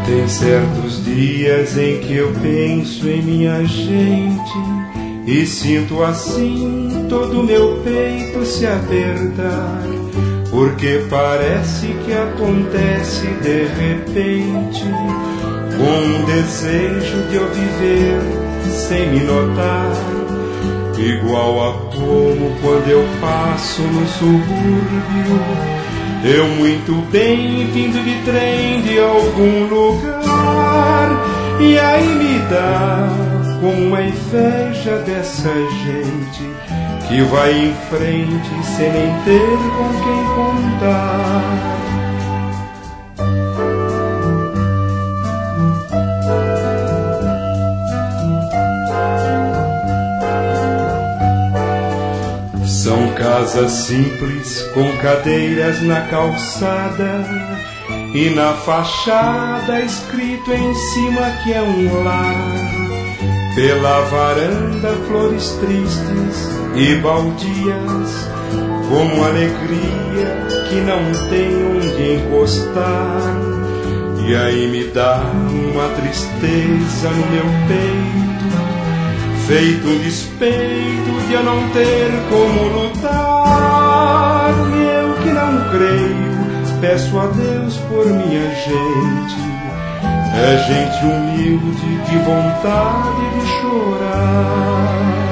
Tem certos dias em que eu penso em minha gente e sinto assim todo meu peito se apertar, porque parece que acontece de repente, com um desejo de eu viver sem me notar, igual a como quando eu passo no subúrbio, eu muito bem vindo de trem de algum lugar, e aí me dá uma inveja dessa gente que vai em frente sem nem ter com quem contar. São casas simples com cadeiras na calçada e na fachada escrito em cima que é um lar. Pela varanda flores tristes e baldias, como alegria que não tem onde encostar. E aí me dá uma tristeza no meu peito, feito um despeito de eu não ter como lutar. E eu que não creio, peço a Deus por minha gente. É gente humilde, que vontade de chorar.